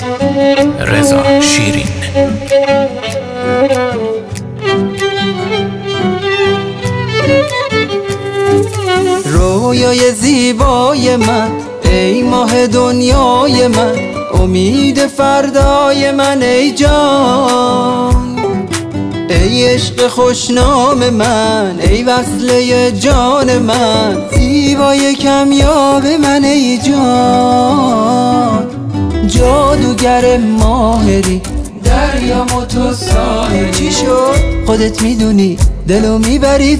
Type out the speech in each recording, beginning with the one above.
رضا شیرین. رویای زیبای من، ای ماه دنیای من، امید فردای من ای جان. ای عشق خوشنام من، ای وصله جان من، زیبای کمیاب من ای جان. جادوگر ماهری، دریام و تو ساحلی. چی شد؟ خودت میدونی دلو میبری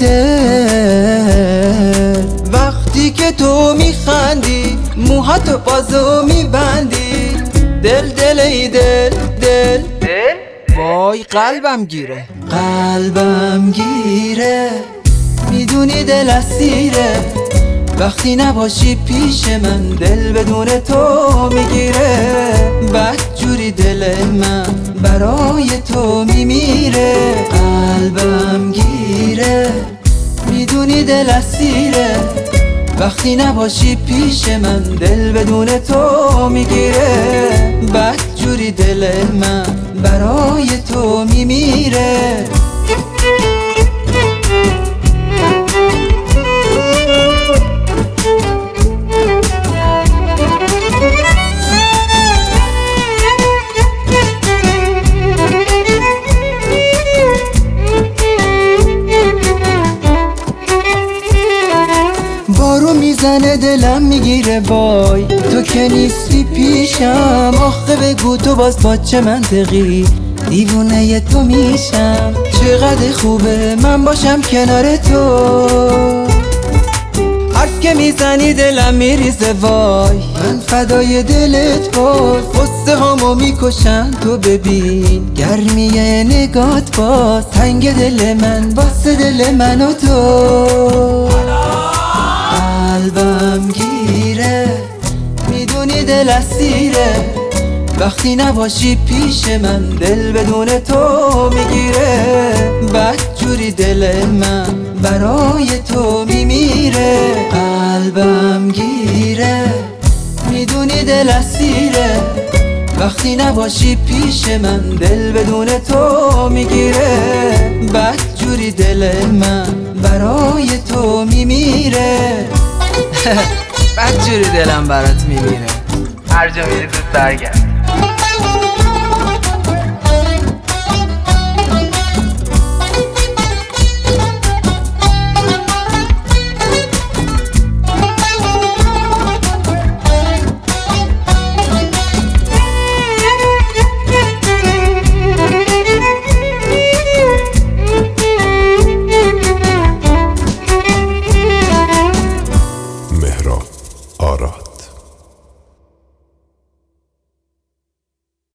دل. وقتی که تو میخندی موهاتو بازو میبندی، دل دل ای دل دل دل. وای قلبم گیره، قلبم گیره. میدونی دل اسیره، وقتی نباشی پیش من دل بدون تو میگیره. بدجوری دل من برای تو میمیره، قلبم گیره. میدونی دل اسیره، وقتی نباشی پیش من دل بدون تو میگیره. بدجوری دل من برای تو میمیره. بارو میزنه دلم میگیره، وای تو که نیستی پیشم. آخه بگو تو باز با چه منطقی دیوونه تو میشم. چقدر خوبه من باشم کنار تو، حرف که میزنی دلم میریزه، وای من فدای دلت باز. غصه هامو میکشن تو ببین گرمیه نگات باز. تنگ دل من واسه دل من و تو، قلبم گیره. میدونی دل اسیره، وقتی نباشی پیش من دل بدون تو میگیره. بدجوری دل من برای تو میمیره، قلبم گیره. میدونی دل اسیره، وقتی نباشی پیش من دل بدون تو میگیره. بدجوری دل من برای تو میمیره. بدجوری دلم برات میمیره. هر جا میری زود برگرد.